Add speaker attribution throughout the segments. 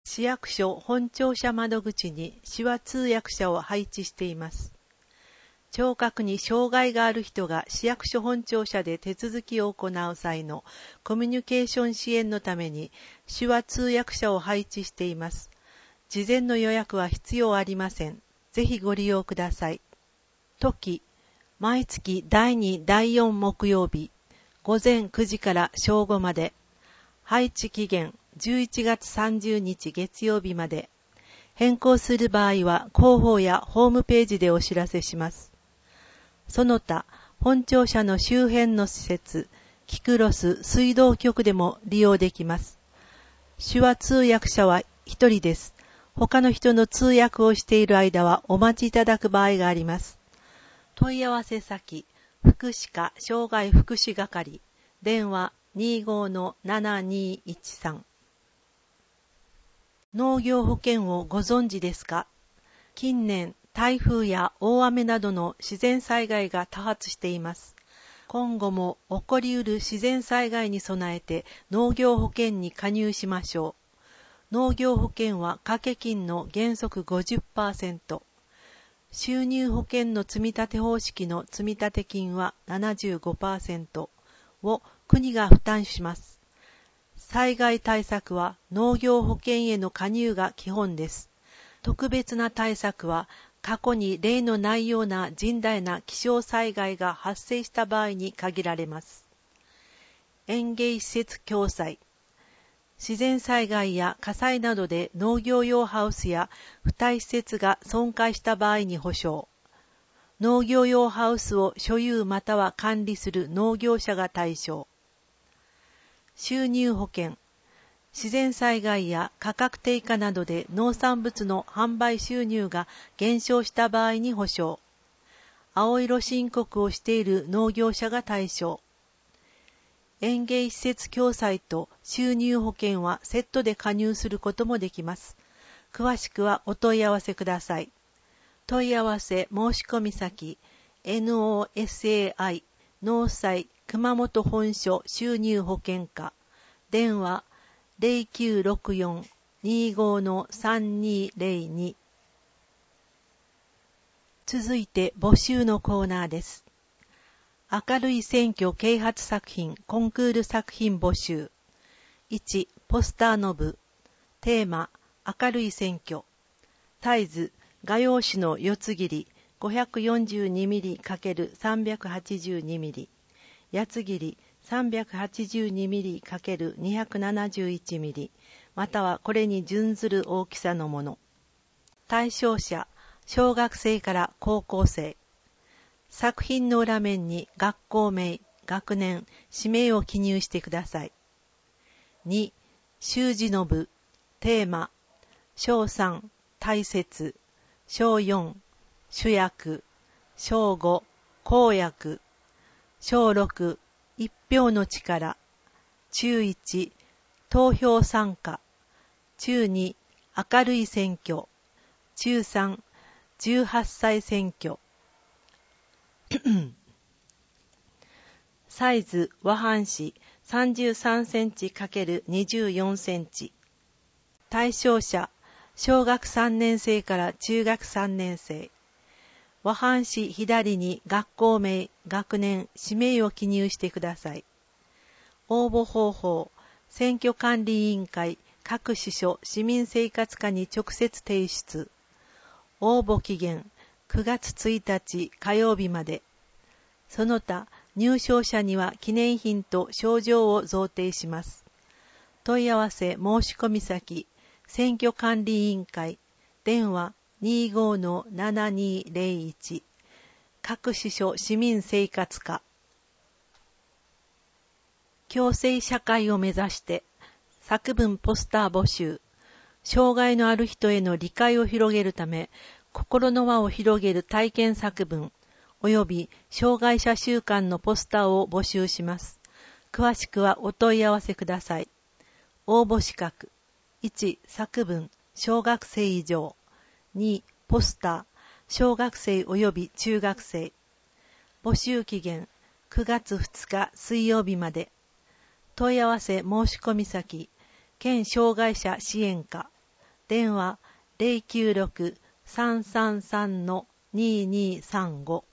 Speaker 1: 市役所本庁舎窓口に手話通訳者を配置しています。聴覚に障害がある人が市役所本庁舎で手続きを行う際のコミュニケーション支援のために手話通訳者を配置しています。事前の予約は必要ありません。ぜひご利用ください。時、毎月第2、第4木曜日、午前9時から正午まで。配置期限11月30日月曜日まで。変更する場合は広報やホームページでお知らせします。その他、本庁舎の周辺の施設、キクロス水道局でも利用できます。手話通訳者は一人です。他の人の通訳をしている間はお待ちいただく場合があります。問い合わせ先、福祉課障害福祉係、電話 25-7213。農業保険をご存知ですか？近年、台風や大雨などの自然災害が多発しています。今後も起こりうる自然災害に備えて農業保険に加入しましょう。農業保険は掛け金の原則 50%。収入保険の積立方式の積立金は 75% を国が負担します。災害対策は農業保険への加入が基本です。特別な対策は過去に例のないような甚大な気象災害が発生した場合に限られます。園芸施設共済。自然災害や火災などで農業用ハウスや付帯施設が損壊した場合に保証。農業用ハウスを所有または管理する農業者が対象。収入保険。自然災害や価格低下などで農産物の販売収入が減少した場合に保証。青色申告をしている農業者が対象。園芸施設共済と収入保険はセットで加入することもできます。詳しくはお問い合わせください。問い合わせ申し込み先 NOSAI 農災熊本本所収入保険課電話 0964-25-3202。 続いて募集のコーナーです。明るい選挙啓発作品コンクール作品募集。1、ポスターの部。テーマ、明るい選挙。サイズ、画用紙の四つ切り 542mm×382mm。八つ切り 382mm×271mm。またはこれに準ずる大きさのもの。対象者、小学生から高校生。作品の裏面に学校名、学年、氏名を記入してください。2、習字の部。テーマ、小3、大切。小4、主役。小5、公約。小6、一票の力。中1、投票参加。中2、明るい選挙。中3、18歳選挙。サイズ和版紙33センチ×24センチ。対象者、小学3年生から中学3年生。和版紙左に学校名、学年、氏名を記入してください。応募方法、選挙管理委員会、各支所、市民生活課に直接提出。応募期限、9月1日火曜日まで。その他、入賞者には記念品と賞状を贈呈します。問い合わせ申し込み先、選挙管理委員会、電話 25-7201、各支所市民生活課。共生社会を目指して、作文ポスター募集。障害のある人への理解を広げるため、心の輪を広げる体験作文、および障害者週間のポスターを募集します。詳しくはお問い合わせください。応募資格。1、作文、小学生以上。2、ポスター、小学生および中学生。募集期限、9月2日水曜日まで。問い合わせ申し込み先、県障害者支援課。 電話096-333-2235。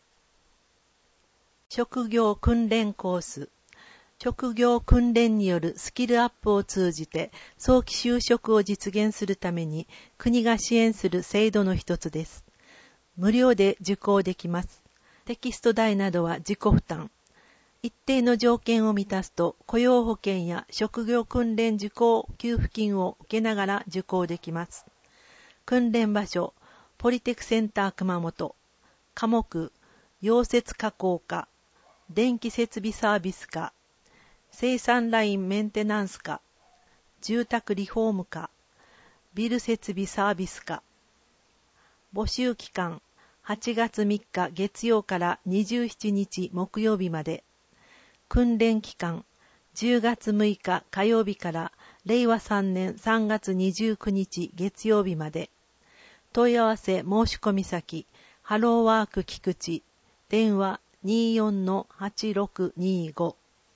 Speaker 1: 職業訓練コース。職業訓練によるスキルアップを通じて早期就職を実現するために国が支援する制度の一つです。無料で受講できます。テキスト代などは自己負担。一定の条件を満たすと雇用保険や職業訓練受講給付金を受けながら受講できます。訓練場所、ポリテクセンター熊本。科目、溶接加工課、電気設備サービス課、生産ラインメンテナンス課、住宅リフォーム課、ビル設備サービス課。募集期間、8月3日月曜から27日木曜日まで。訓練期間、10月6日火曜日から令和3年3月29日月曜日まで。問い合わせ申し込み先、ハローワーク菊池、電話 24-8625。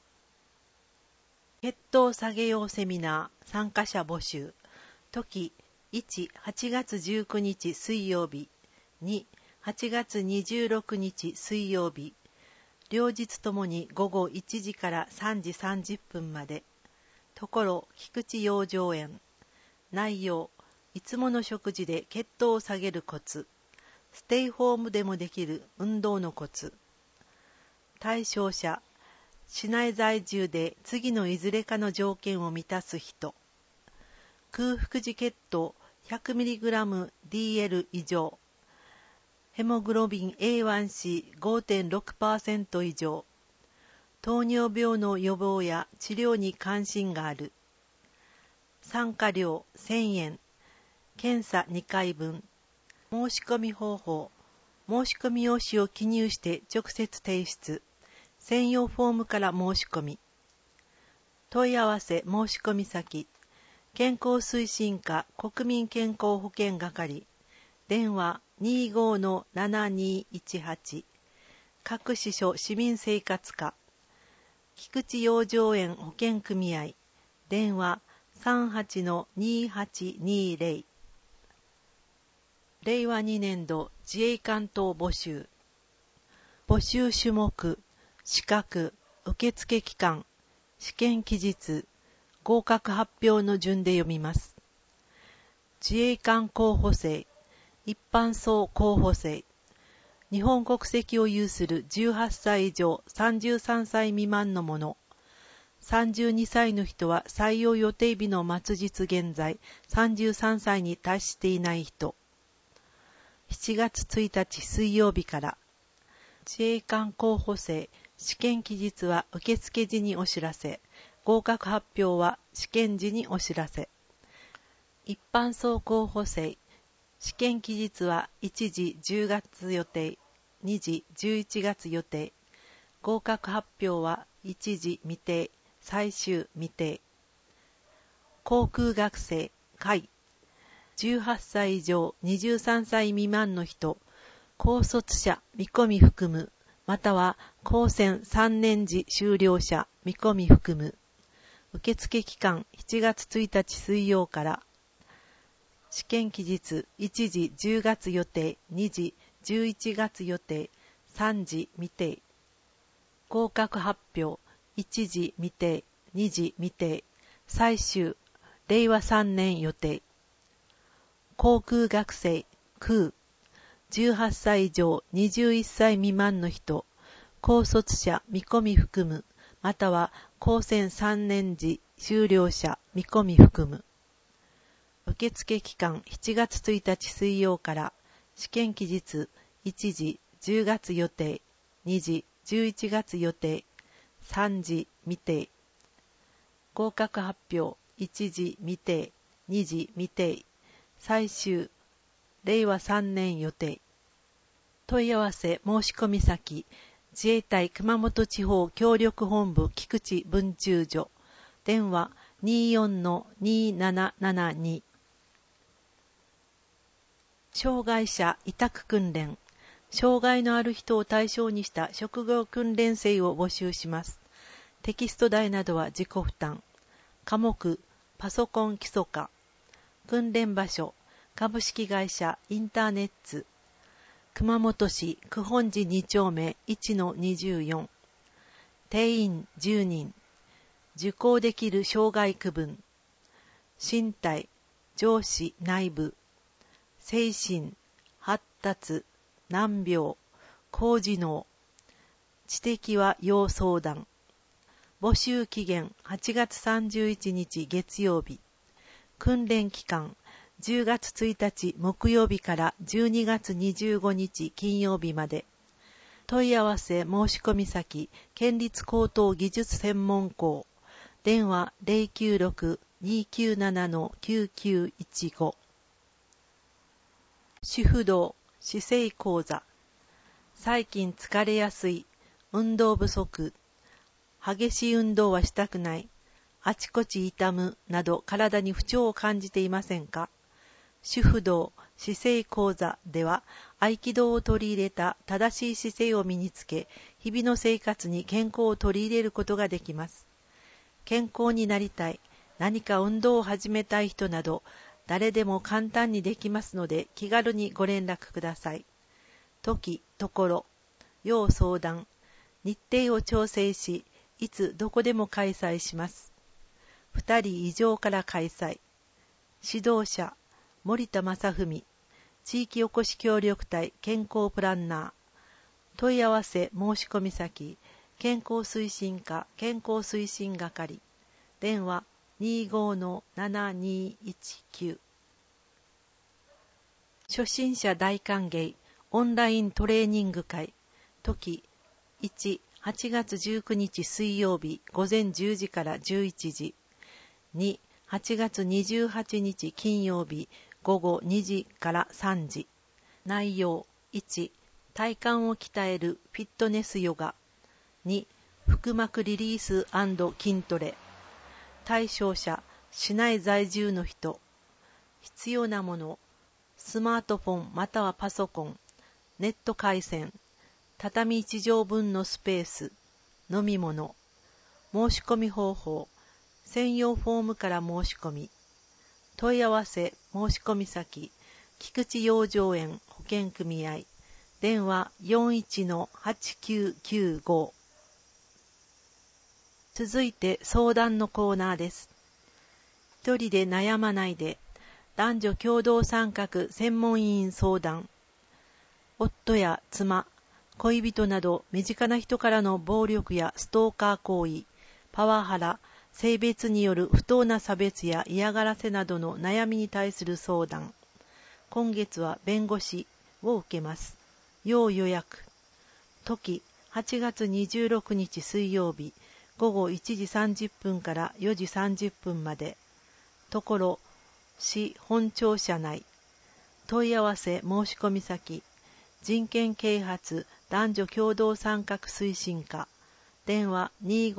Speaker 1: 血糖下げ用セミナー参加者募集。時1、8月19日水曜日。2、8月26日水曜日。両日ともに午後1時から3時30分まで。ところ、菊池養生園。内容、いつもの食事で血糖を下げるコツ。ステイホームでもできる運動のコツ。対象者、市内在住で次のいずれかの条件を満たす人。空腹時血糖 100mg/dl 以上。ヘモグロビン A1C5.6% 以上。糖尿病の予防や治療に関心がある。参加料1000円。検査2回分。申し込み方法。申し込み用紙を記入して直接提出。専用フォームから申し込み。問い合わせ申し込み先。健康推進課国民健康保険係。電話 25-7218。各支所市民生活課。菊池養生園保険組合。電話 38-2820。令和2年度自衛官等募集。募集種目、資格、受付期間、試験期日、合格発表の順で読みます。自衛官候補生、一般層候補生、日本国籍を有する18歳以上33歳未満の者、32歳の人は採用予定日の末日現在33歳に達していない人。7月1日水曜日から。自衛官候補生、試験期日は受付時にお知らせ。合格発表は試験時にお知らせ。一般層候補生、試験期日は1時10月予定、2時11月予定。合格発表は1時未定、最終未定。航空学生、会。18歳以上23歳未満の人、高卒者見込み含む、または高専3年時修了者見込み含む。受付期間7月1日水曜から。試験期日1時10月予定、2時11月予定、3時未定。合格発表1時未定、2時未定。最終令和3年予定。航空学生、空。18歳以上21歳未満の人、高卒者見込み含む、または高専3年時修了者見込み含む。受付期間7月1日水曜から。試験期日1時10月予定、2時11月予定、3時未定。合格発表1時未定、2時未定。最終令和3年予定。問い合わせ申し込み先、自衛隊熊本地方協力本部菊池分駐所。電話 24-2772。障害者委託訓練。障害のある人を対象にした職業訓練生を募集します。テキスト代などは自己負担。科目、パソコン基礎科。 訓練場所、株式会社インターネッツ、熊本市九本寺2丁目 1-24、定員10人、受講できる障害区分、身体、上肢内部、精神、発達、難病、高次脳、知的は要相談。募集期限8月31日月曜日。訓練期間10月1日木曜日から12月25日金曜日まで。問い合わせ申し込み先、県立高等技術専門校。電話 096-297-9915。主婦道姿勢講座。最近疲れやすい、運動不足、激しい運動はしたくない、あちこち痛むなど体に不調を感じていませんか？主婦道姿勢講座では合気道を取り入れた正しい姿勢を身につけ、日々の生活に健康を取り入れることができます。健康になりたい、何か運動を始めたい人など、誰でも簡単にできますので気軽にご連絡ください。時、ところ、要相談、日程を調整し、いつどこでも開催します。2人以上から開催。指導者、森田正文、地域おこし協力隊健康プランナー。問い合わせ申し込み先、健康推進課健康推進係。電話 25-7219。初心者大歓迎オンライントレーニング会。時1、8月19日水曜日午前10時から11時。2、8月28日金曜日午後2時から3時。内容1、体幹を鍛えるフィットネスヨガ。2、腹膜リリース&筋トレ。対象者、市内在住の人。必要なもの、スマートフォンまたはパソコン、ネット回線、畳1畳分のスペース、飲み物。申し込み方法、専用フォームから申し込み。問い合わせ申し込み先、菊池養生園保険組合。電話 41-8995。続いて相談のコーナーです。一人で悩まないで、男女共同参画専門委員相談。夫や妻、恋人など身近な人からの暴力やストーカー行為、パワハラ、性別による不当な差別や嫌がらせなどの悩みに対する相談。今月は弁護士を受けます。要予約。時8月26日水曜日午後1時30分から4時30分まで。ところ市本庁舎内。問い合わせ申し込み先、人権啓発男女共同参画推進課。電話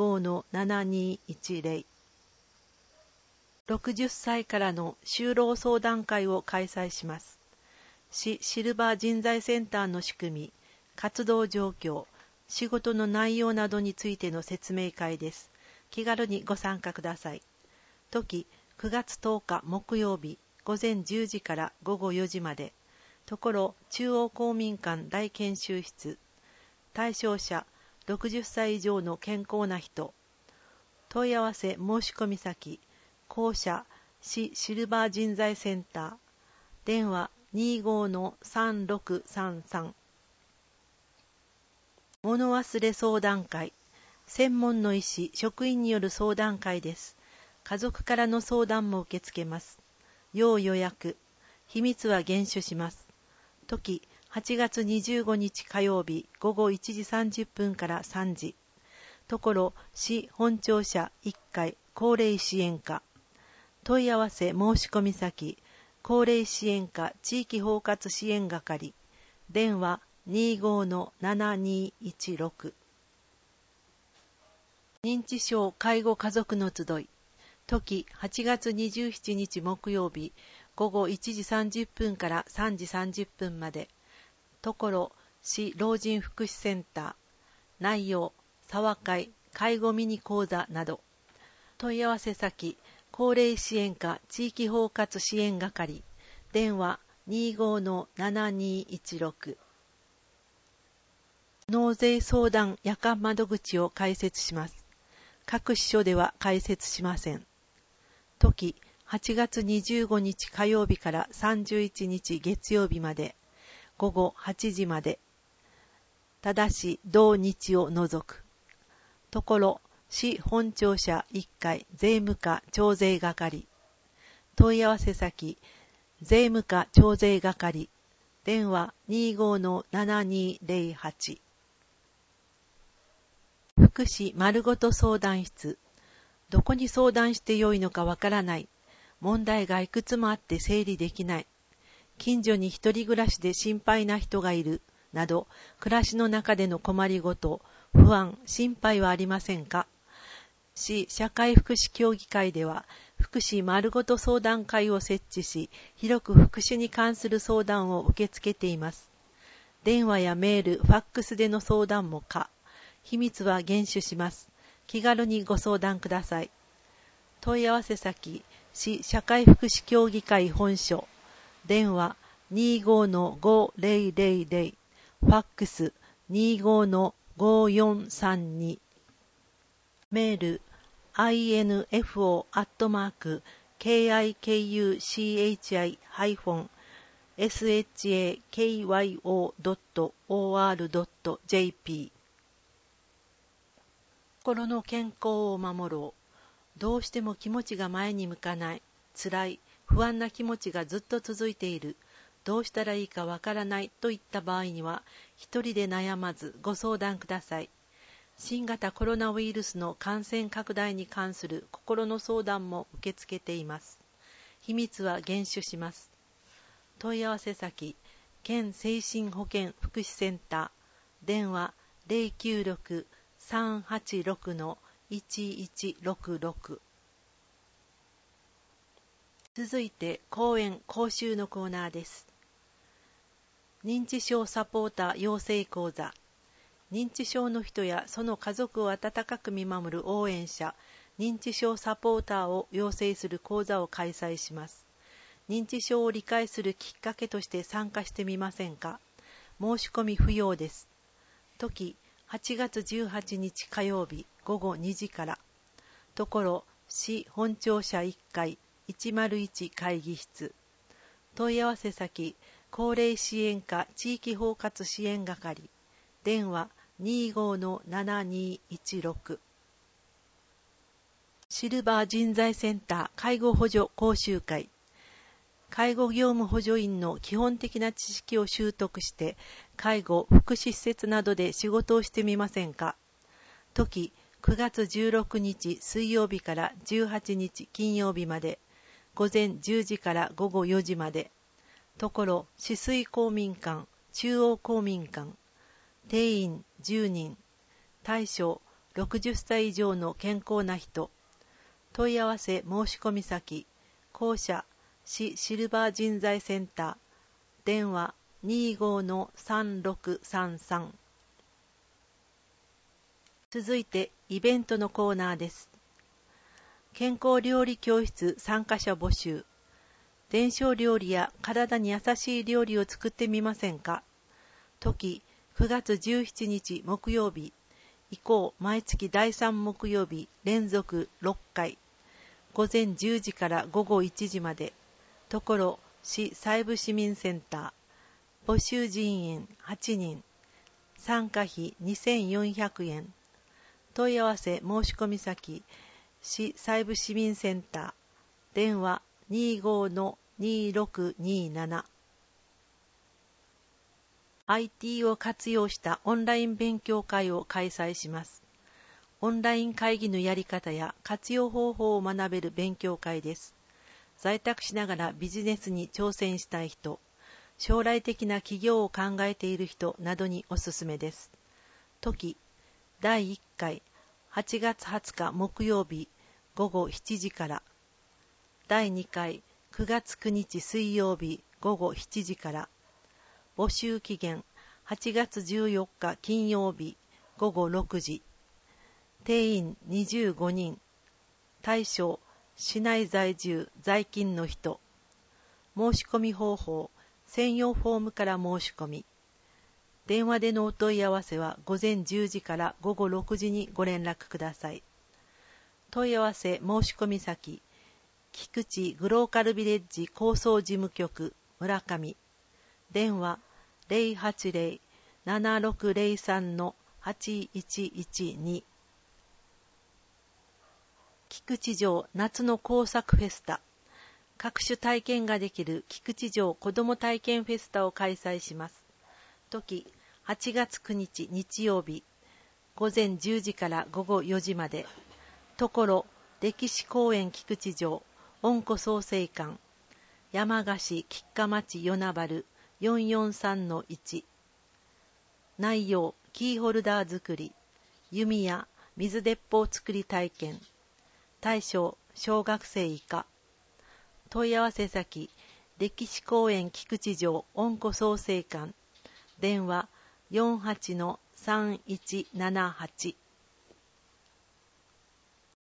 Speaker 1: 25-7210。60歳からの就労相談会を開催します。市シルバー人材センターの仕組み、活動状況、仕事の内容などについての説明会です。気軽にご参加ください。時9月10日木曜日午前10時から午後4時まで。ところ中央公民館大研修室。対象者60歳以上の健康な人。問い合わせ申し込み先、校舎市シルバー人材センター。電話 25-3633。物忘れ相談会。専門の医師、職員による相談会です。家族からの相談も受け付けます。要予約。秘密は厳守します。時8月25日火曜日午後1時30分から3時。ところ市本庁舎1階高齢支援課。問い合わせ申し込み先、高齢支援課地域包括支援係。電話 25-7216。認知症介護家族の集い。時8月27日木曜日午後1時30分から3時30分まで。ところ市老人福祉センター。内容、茶話会、介護ミニ講座など。問い合わせ先、 高齢支援課地域包括支援係、電話 25-7216。納税相談夜間窓口を開設します。各支所では開設しません。時、8月25日火曜日から31日月曜日まで、午後8時まで。ただし、同日を除く。ところ、市本庁舎1階税務課徴税係。問い合わせ先、税務課徴税係。電話 25-7208。福祉まるごと相談室。どこに相談してよいのかわからない。問題がいくつもあって整理できない。近所に一人暮らしで心配な人がいる。など、暮らしの中での困りごと、不安、心配はありませんか？市社会福祉協議会では、福祉まるごと相談会を設置し、広く福祉に関する相談を受け付けています。電話やメール、ファックスでの相談も可。秘密は厳守します。気軽にご相談ください。問い合わせ先、市社会福祉協議会本所。電話 25-5000。ファックス 25-5432。メール info@kiuchi-shakyo.or.jp。 心の健康を守ろう。どうしても気持ちが前に向かない。辛い、不安な気持ちがずっと続いている。どうしたらいいかわからないといった場合には、一人で悩まずご相談ください。新型コロナウイルスの感染拡大に関する心の相談も受け付けています。秘密は厳守します。問い合わせ先、県精神保健福祉センター。電話 096-386-1166。続いて講演講習のコーナーです。認知症サポーター養成講座。認知症の人やその家族を温かく見守る応援者、認知症サポーターを養成する講座を開催します。認知症を理解するきっかけとして参加してみませんか？申し込み不要です。時、8月18日火曜日午後2時から。ところ、市本庁舎1階101会議室。問い合わせ先、高齢支援課地域包括支援係。電話 25-7216。シルバー人材センター介護補助講習会。介護業務補助員の基本的な知識を習得して、介護・福祉施設などで仕事をしてみませんか？時、9月16日水曜日から18日金曜日まで。午前10時から午後4時まで。ところ、止水公民館、中央公民館。定員10人。対象、60歳以上の健康な人。問い合わせ申し込み先、校舎、市シルバー人材センター。電話 25-3633。続いて、イベントのコーナーです。健康料理教室参加者募集。伝承料理や体に優しい料理を作ってみませんか？時、9月17日木曜日。以降、毎月第3木曜日連続6回。午前10時から午後1時まで。ところ、市細部市民センター。募集人員8人。参加費2400円。問い合わせ申し込み先、市細部市民センター。電話 25-2627。IT を活用したオンライン勉強会を開催します。オンライン会議のやり方や活用方法を学べる勉強会です。在宅しながらビジネスに挑戦したい人、将来的な起業を考えている人などにおすすめです。時、第1回、8月20日木曜日午後7時から。第2回、9月9日水曜日午後7時から。募集期限、8月14日金曜日午後6時。定員25人。対象、 市内在住在勤の人。申し込み方法、専用フォームから申し込み。電話でのお問い合わせは午前10時から午後6時にご連絡ください。問い合わせ申し込み先、菊池グローカルビレッジ構想事務局村上。電話 080-7603-8112。菊池城夏の工作フェスタ。各種体験ができる菊池城子ども体験フェスタを開催します。時、8月9日日曜日、午前10時から午後4時まで。ところ、歴史公園菊池城、温湖創生館、山鹿市吉賀町与那原 443-1。内容、キーホルダー作り、弓や水鉄砲作り体験。対象、小学生以下。問い合わせ先、歴史公園菊池城温湖創生館。電話 48-3178。